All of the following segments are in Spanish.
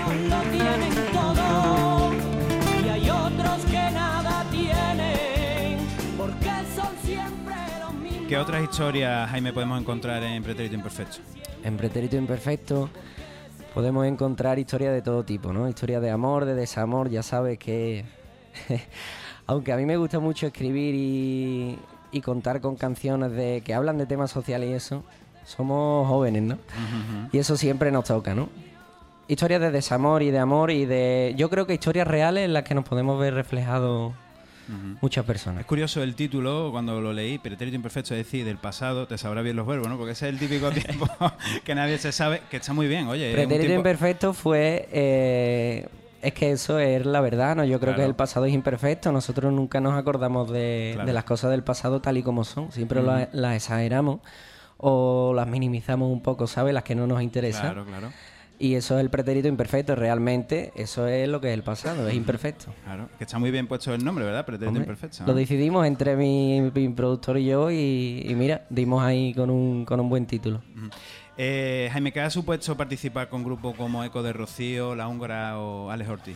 lo tienen todo y hay otros que nada tienen porque son siempre los mismos. ¿Qué otras historias, Jaime, podemos encontrar en Pretérito Imperfecto? En Pretérito Imperfecto podemos encontrar historias de todo tipo, ¿no? Historias de amor, de desamor, ya sabes que... Aunque a mí me gusta mucho escribir y contar con canciones que hablan de temas sociales y eso, somos jóvenes, ¿no? Y eso siempre nos toca, ¿no? Historias de desamor y de amor y de... Yo creo que historias reales en las que nos podemos ver reflejados muchas personas. Es curioso el título, cuando lo leí, Pretérito Imperfecto, es decir, del pasado, te sabrá bien los verbos, ¿no? Porque ese es el típico tiempo que nadie se sabe, que está muy bien, oye. Pretérito Imperfecto fue... es que eso es la verdad, ¿no? Yo creo que el pasado es imperfecto. Nosotros nunca nos acordamos de las cosas del pasado tal y como son. Siempre las exageramos o las minimizamos un poco, ¿sabes? Las que no nos interesan. Claro, claro. Y eso es el pretérito imperfecto. Realmente eso es lo que es el pasado, es imperfecto. Claro, que está muy bien puesto el nombre, ¿verdad? Pretérito Imperfecto, ¿no? Lo decidimos entre mi productor y yo y mira, dimos ahí con un buen título. Jaime, ¿qué ha supuesto participar con grupos como Eco de Rocío, La Húngara o Alex Ortiz?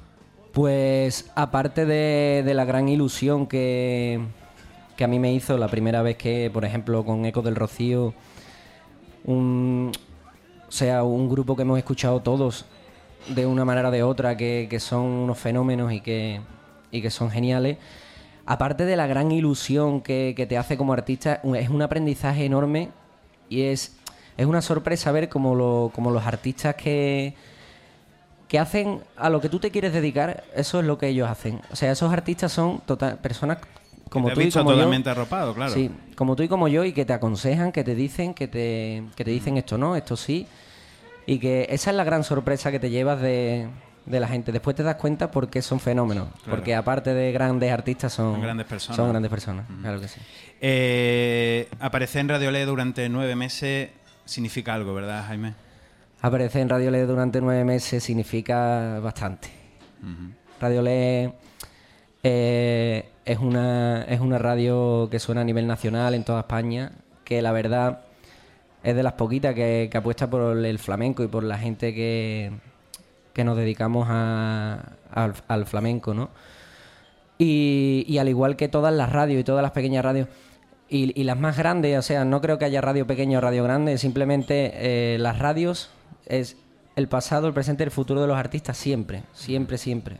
Pues aparte de la gran ilusión que a mí me hizo la primera vez que, por ejemplo, con Eco del Rocío, un grupo que hemos escuchado todos de una manera o de otra, que son unos fenómenos y que son geniales. Aparte de la gran ilusión que te hace como artista, es un aprendizaje enorme y es una sorpresa ver como los artistas que hacen a lo que tú te quieres dedicar, eso es lo que ellos hacen. O sea, esos artistas son personas como tú y como yo. Totalmente arropado, claro. Sí, como tú y como yo, y que te aconsejan, que te dicen, que te dicen esto no, esto sí. Y que esa es la gran sorpresa que te llevas de la gente. Después te das cuenta porque son fenómenos. Claro. Porque aparte de grandes artistas son grandes personas. Son grandes personas, claro que sí. Aparecer en Radio Le durante 9 meses significa algo, ¿verdad, Jaime? Aparecer en Radio Le durante 9 meses significa bastante. Radio Le es una radio que suena a nivel nacional en toda España, que la verdad es de las poquitas que apuesta por el flamenco y por la gente que nos dedicamos al flamenco, ¿no? Y al igual que todas las radios y todas las pequeñas radios y las más grandes, o sea, no creo que haya radio pequeña o radio grande, simplemente las radios es el pasado, el presente y el futuro de los artistas siempre, siempre, siempre.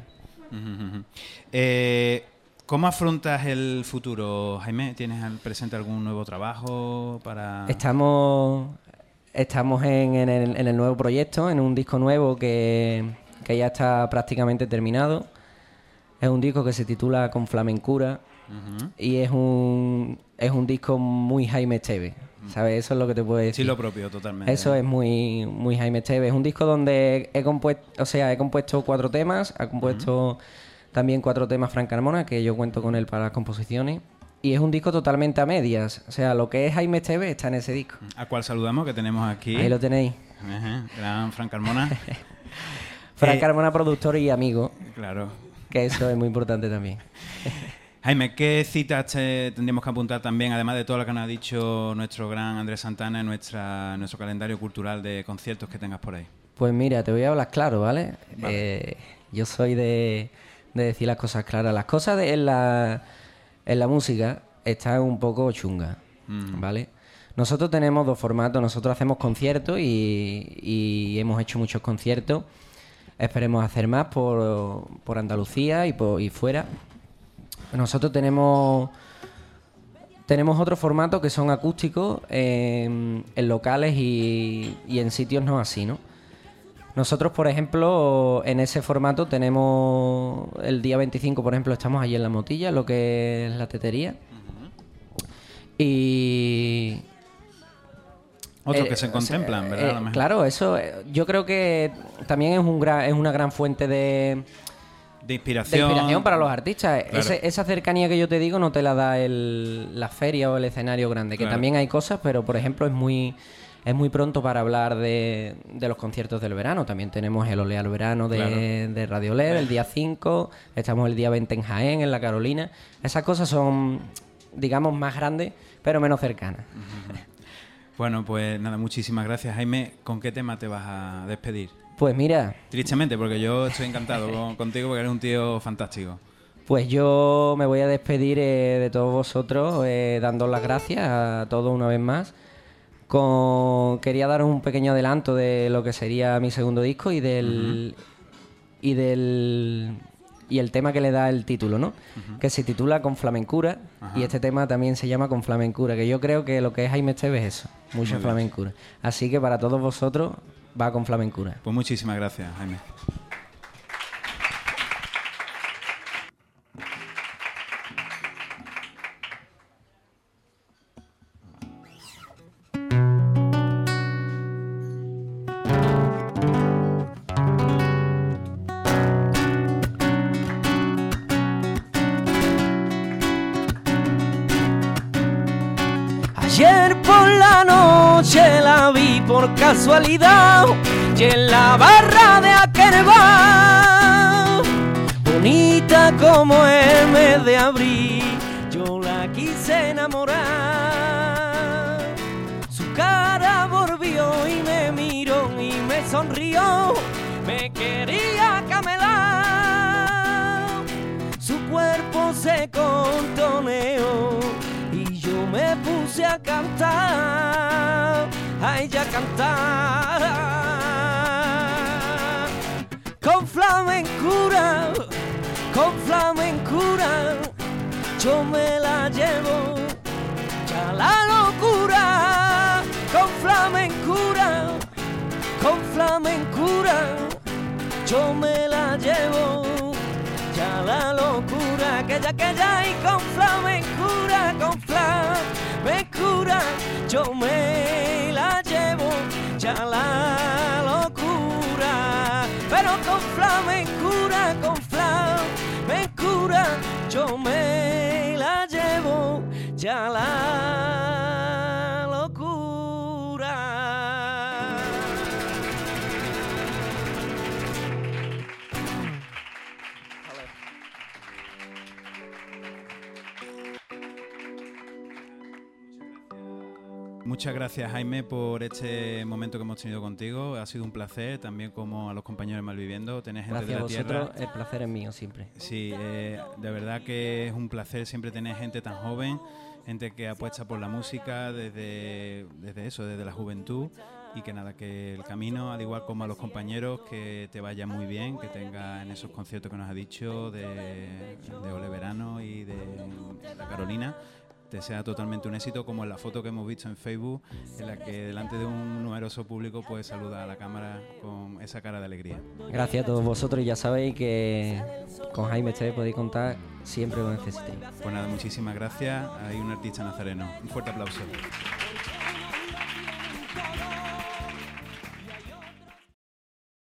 ¿Cómo afrontas el futuro, Jaime? ¿Tienes al presente algún nuevo trabajo para...? Estamos en el nuevo proyecto, en un disco nuevo que ya está prácticamente terminado. Es un disco que se titula Con Flamencura y es un disco muy Jaime Esteves, ¿sabes? Eso es lo que te puedo decir. Sí, lo propio, totalmente. Eso es muy, muy Jaime Esteves. Es un disco donde he compuesto 4 temas, ha compuesto también 4 temas Fran Carmona, que yo cuento con él para las composiciones. Y es un disco totalmente a medias. O sea, lo que es Jaime Esteves está en ese disco. ¿A cuál saludamos? Que tenemos aquí. Ahí lo tenéis. Gran Fran Carmona. Fran Carmona, productor y amigo. Claro. Que eso es muy importante también. Jaime, ¿qué citas tendríamos que apuntar también, además de todo lo que nos ha dicho nuestro gran Andrés Santana en nuestro calendario cultural de conciertos que tengas por ahí? Pues mira, te voy a hablar claro, ¿vale? Yo soy de decir las cosas claras. Las cosas en la música están un poco chungas, ¿vale? Nosotros tenemos 2 formatos. Nosotros hacemos conciertos y hemos hecho muchos conciertos. Esperemos hacer más por Andalucía y fuera. Nosotros tenemos otro formato que son acústicos en locales y en sitios no así, ¿no? Nosotros, por ejemplo, en ese formato tenemos el día 25, por ejemplo, estamos allí en La Motilla, lo que es la tetería. Y... Otros que se contemplan, ¿verdad? Claro, eso yo creo que también es una gran fuente de inspiración para los artistas. Claro. Esa cercanía que yo te digo no te la da la feria o el escenario grande, que también hay cosas, pero por ejemplo es muy pronto para hablar de los conciertos del verano. También tenemos el Olea al Verano de Radio LED el día 5, estamos el día 20 en Jaén, en la Carolina. Esas cosas son, digamos, más grandes, pero menos cercanas. Bueno, pues nada, muchísimas gracias, Jaime. ¿Con qué tema te vas a despedir? Pues mira, Tristemente, porque yo estoy encantado contigo porque eres un tío fantástico. pues yo me voy a despedir de todos vosotros, dando las gracias a todos una vez más. Quería daros un pequeño adelanto de lo que sería mi segundo disco y el tema que le da el título, ¿no? Que se titula Con Flamencura. Y este tema también se llama Con Flamencura, que yo creo que lo que es Jaime Esteves es eso, mucha flamencura. Así que para todos vosotros va con flamencura. Pues muchísimas gracias, Jaime. Ayer por la noche la vi por casualidad y en la barra de aquel bar, bonita como el mes de abril, yo la quise enamorar. Su cara volvió y me miró y me sonrió, me quería camelar. Su cuerpo se contoneó y yo me puse a cantar, a ella cantar. Con flamencura, yo me la llevo, ya la locura. Con flamencura, yo me la llevo, ya la locura, aquella y con flamencura, yo me la llevo, ya la locura. Pero con flamencura, yo me la llevo, ya la locura. Muchas gracias, Jaime, por este momento que hemos tenido contigo. Ha sido un placer, también como a los compañeros de Malviviendo. Tener gente Gracias a de la vosotros, tierra. el placer es mío siempre. Sí, de verdad que es un placer siempre tener gente tan joven, gente que apuesta por la música desde la juventud. Y que nada, que el camino, al igual como a los compañeros, que te vaya muy bien, que tengas en esos conciertos que nos ha dicho de Ole Verano y de la Carolina, te sea totalmente un éxito, como en la foto que hemos visto en Facebook, en la que delante de un numeroso público pues saluda a la cámara con esa cara de alegría. Gracias a todos vosotros y ya sabéis que con Jaime Esteves podéis contar siempre que lo necesitéis. Pues nada, muchísimas gracias. Hay un artista nazareno. Un fuerte aplauso.